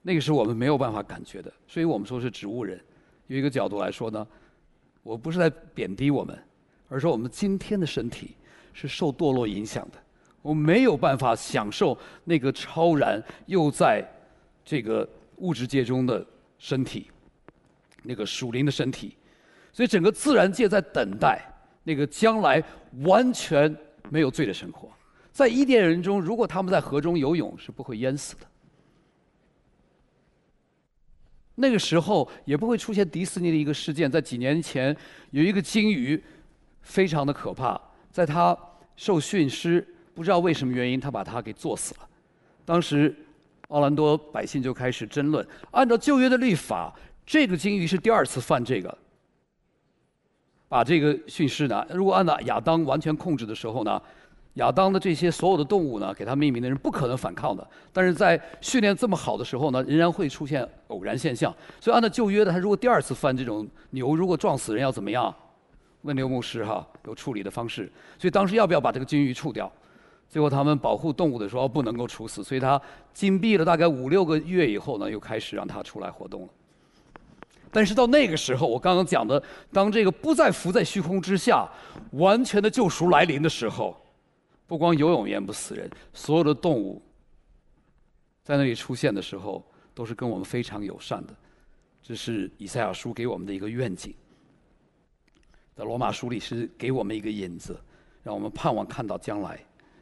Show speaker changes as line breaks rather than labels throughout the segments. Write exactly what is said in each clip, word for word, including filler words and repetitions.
那个是我们没有办法感觉的，所以我们说是植物人。有一个角度来说呢，我不是在贬低我们，而是说我们今天的身体是受堕落影响的，我们没有办法享受那个超然又在这个物质界中的身体，那个属灵的身体。所以整个自然界在等待那个将来完全没有罪的生活。在伊甸园中，如果他们在河中游泳，是不会淹死的。那个时候也不会出现迪士尼的一个事件，在几年前有一个鲸鱼非常的可怕，在它受训师不知道为什么原因，他把它给做死了。当时奥兰多百姓就开始争论，按照旧约的律法，这个鲸鱼是第二次犯这个，把这个训师呢，如果按照亚当完全控制的时候呢，亚当的这些所有的动物呢，给他命名的人不可能反抗的。但是在训练这么好的时候呢，仍然会出现偶然现象。所以按照旧约的，他如果第二次犯这种牛，如果撞死人要怎么样？问牛牧师哈，有处理的方式。所以当时要不要把这个鲸鱼处掉？最后他们保护动物的时候不能够处死，所以他禁闭了大概五六个月以后呢，又开始让他出来活动了。但是到那个时候，我刚刚讲的，当这个不再浮在虚空之下，完全的救赎来临的时候，不光游泳淹不死人，所有的动物在那里出现的时候，都是跟我们非常友善的。这是以赛亚书给我们的一个愿景，在罗马书里是给我们一个引子，让我们盼望看到将来。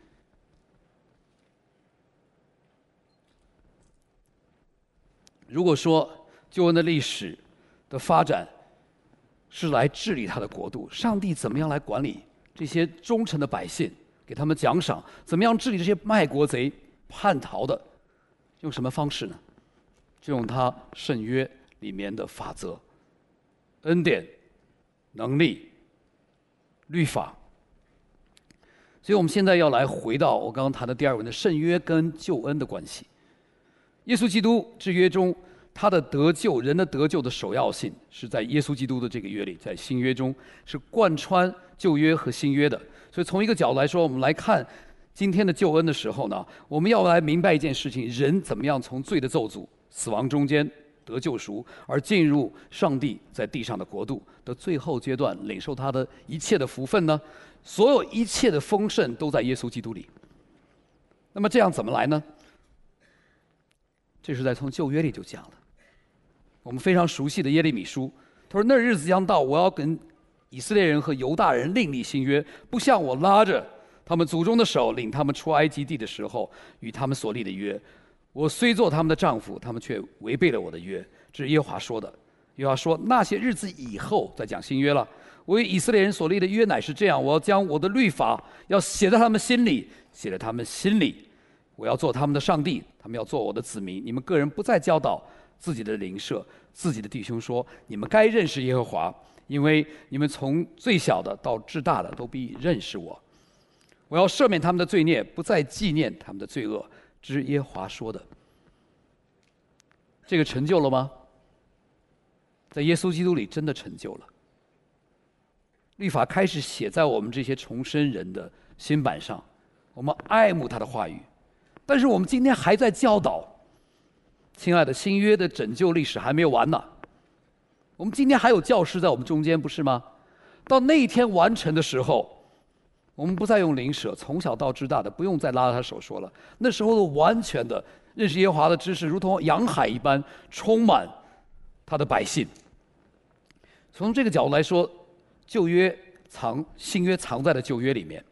如果说救恩的历史的发展是来治理他的国度，上帝怎么样来管理这些忠诚的百姓？给他们奖赏，怎么样治理这些卖国贼、叛逃的？用什么方式呢？就用他圣约里面的法则、恩典、能力、律法。所以我们现在要来回到我刚刚谈的第二文的圣约跟救恩的关系。耶稣基督之约中，他的得救，人的得救的首要性是在耶稣基督的这个约里，在新约中是贯穿旧约和新约的。所以从一个角度来说，我们来看今天的救恩的时候呢，我们要来明白一件事情：人怎么样从罪的咒诅、死亡中间得救赎，而进入上帝在地上的国度的最后阶段，领受他的一切的福分呢？所有一切的丰盛都在耶稣基督里。那么这样怎么来呢？这是在从旧约里就讲了。我们非常熟悉的耶利米书，他说：“那日子将到，我要跟以色列人和犹大人另立新约，不像我拉着他们祖宗的手领他们出埃及地的时候与他们所立的约。我虽做他们的丈夫，他们却违背了我的约。”这是耶和华说的。耶和华说：“那些日子以后，再讲新约了。我与以色列人所立的约乃是这样：我要将我的律法要写在他们心里，写在他们心里。我要做他们的上帝，他们要做我的子民。你们个人不再教导自己的邻舍、自己的弟兄说：你们该认识耶和华。”因为你们从最小的到至大的都必认识我。我要赦免他们的罪孽，不再纪念他们的罪恶。这是耶和华说的。这个成就了吗？在耶稣基督里真的成就了。律法开始写在我们这些重生人的心板上，我们爱慕他的话语。但是我们今天还在教导，亲爱的，新约的拯救历史还没有完呢。我们今天还有教师在我们中间，不是吗？到那一天完成的时候，我们不再用邻舍，从小到至大的，不用再拉着他手说了。那时候的完全的认识耶和华的知识，如同洋海一般充满他的百姓。从这个角度来说，旧约藏，新约藏在了旧约里面。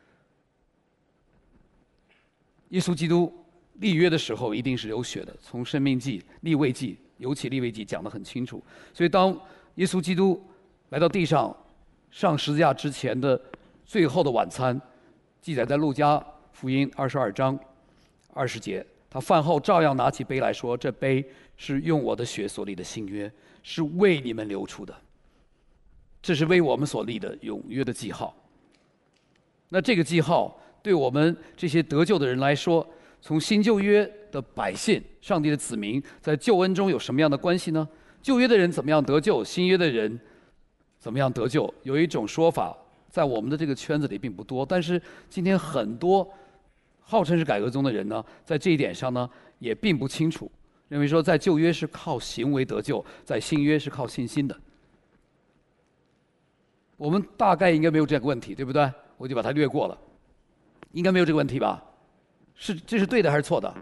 耶稣基督立约的时候一定是流血的，从申命记、利未记。尤其利未记讲得很清楚，所以当耶稣基督来到地上上十字架之前的最后的晚餐，记载在路加福音二十二章二十节，他饭后照样拿起杯来说：“这杯是用我的血所立的新约，是为你们流出的，这是为我们所立的永约的记号。”那这个记号对我们这些得救的人来说，从新旧约的百姓，上帝的子民，在救恩中有什么样的关系呢？旧约的人怎么样得救？新约的人怎么样得救？有一种说法，在我们的这个圈子里并不多，但是今天很多号称是改革宗的人呢，在这一点上呢，也并不清楚。 认为说在旧约是靠行为得救，在新约是靠信心的。我们大概应该没有这个问题，对不对？我就把它略过了，应该没有这个问题吧？是，这是对的还是错的？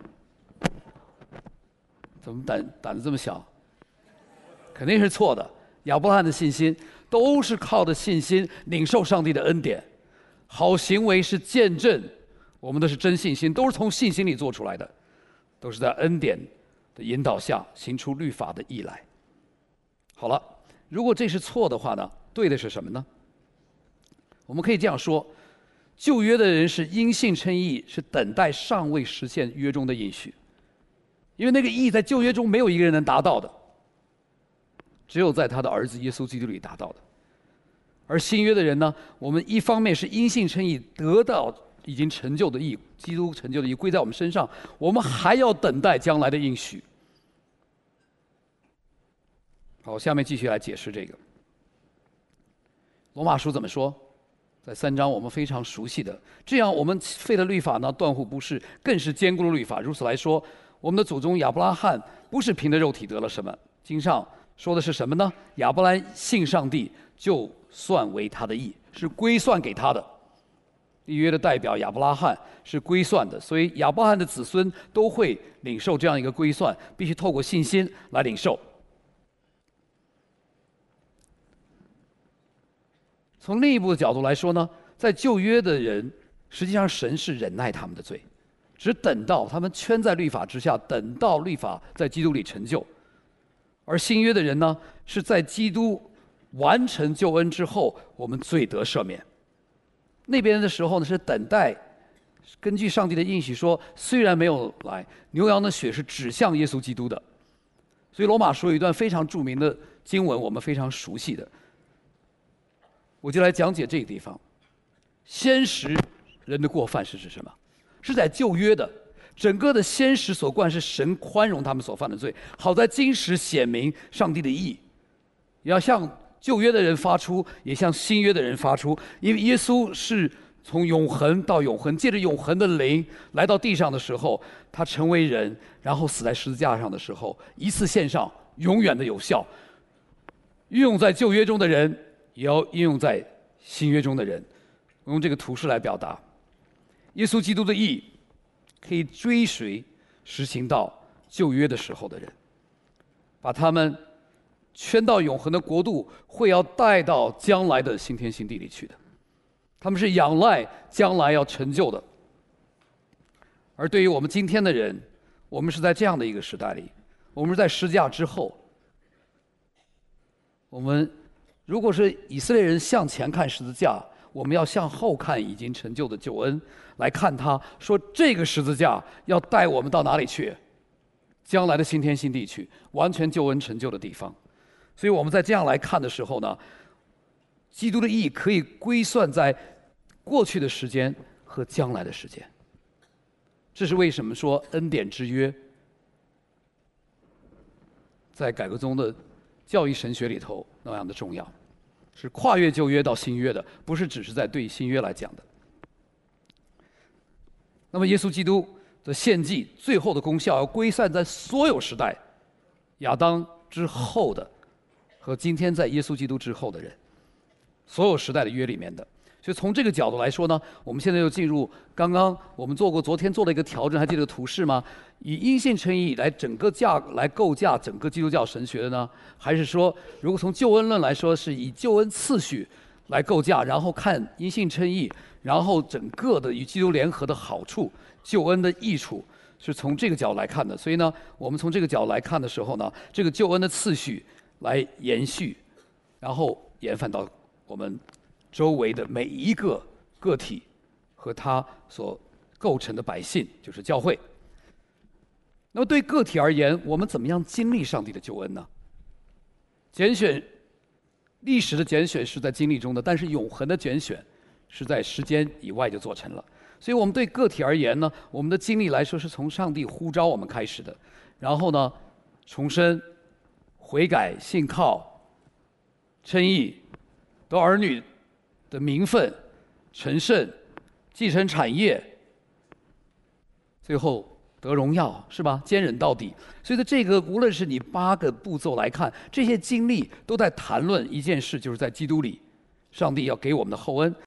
怎么胆胆子这么小？肯定是错的。亚伯拉罕的信心都是靠着信心领受上帝的恩典，好行为是见证我们的是真信心，都是从信心里做出来的，都是在恩典的引导下行出律法的义来。好了，如果这是错的话呢，对的是什么呢？我们可以这样说，旧约的人是因信称义，是等待尚未实现约中的应许，因为那个义在旧约中没有一个人能达到的，只有在他的儿子耶稣基督里达到的。而新约的人呢，我们一方面是因信称义，得到已经成就的义，基督成就的义归在我们身上，我们还要等待将来的应许。好，下面继续来解释这个。罗马书怎么说？在三章我们非常熟悉的，这样我们废了律法呢，断乎不是，更是坚固了律法。如此来说，我们的祖宗亚伯拉罕不是凭着肉体得了什么。经上说的是什么呢？亚伯兰信上帝，就算为他的义，是归算给他的。立约的代表亚伯拉罕是归算的，所以亚伯拉罕的子孙都会领受这样一个归算，必须透过信心来领受。从另一步的角度来说呢，在旧约的人，实际上神是忍耐他们的罪，只等到他们圈在律法之下，等到律法在基督里成就。而新约的人呢，是在基督完成救恩之后，我们罪得赦免。那边的时候呢，是等待，根据上帝的应许说，虽然没有来，牛羊的血是指向耶稣基督的。所以罗马书有一段非常著名的经文，我们非常熟悉的，我就来讲解这个地方。先时人的过犯是指什么？是在旧约的整个的先时所冠是神宽容他们所犯的罪，好在今时显明上帝的义，要向旧约的人发出，也向新约的人发出。因为耶稣是从永恒到永恒，借着永恒的灵来到地上的时候，他成为人，然后死在十字架上的时候，一次献上，永远的有效。运用在旧约中的人，也要应用在新约中的人。我用这个图示来表达，耶稣基督的义可以追随实行到旧约的时候的人，把他们圈到永恒的国度，会要带到将来的新天新地里去的。他们是仰赖将来要成就的。而对于我们今天的人，我们是在这样的一个时代里，我们是在十字架之后。我们如果是以色列人向前看十字架，我们要向后看已经成就的救恩，来看他说这个十字架要带我们到哪里去？将来的新天新地去，完全救恩成就的地方。所以我们在这样来看的时候呢，基督的义可以归算在过去的时间和将来的时间。这是为什么说恩典之约在改革宗的教义神学里头那样的重要，是跨越旧约到新约的，不是只是在对新约来讲的。那么耶稣基督的献祭最后的功效要归散在所有时代，亚当之后的和今天在耶稣基督之后的人，所有时代的约里面的。所以从这个角度来说呢，我们现在又进入刚刚我们做过昨天做了一个调整，还记得图示吗？以因信称义来整个架来构架整个基督教神学的呢，还是说如果从救恩论来说，是以救恩次序来构架，然后看因信称义，然后整个的与基督联合的好处、救恩的益处，是从这个角度来看的。所以呢，我们从这个角度来看的时候呢，这个救恩的次序来延续，然后延返到我们周围的每一个个体和他所构成的百姓，就是教会。那么对个体而言，我们怎么样经历上帝的救恩呢？拣选，历史的拣选是在经历中的，但是永恒的拣选是在时间以外就做成了。所以我们对个体而言呢，我们的经历来说是从上帝呼召我们开始的，然后呢，重生、悔改、信靠、称义、得儿女的名分、成圣、继承产业，最后得荣耀，是吧？坚忍到底。所以在这个无论是你八个步骤来看，这些经历都在谈论一件事，就是在基督里，上帝要给我们的厚恩。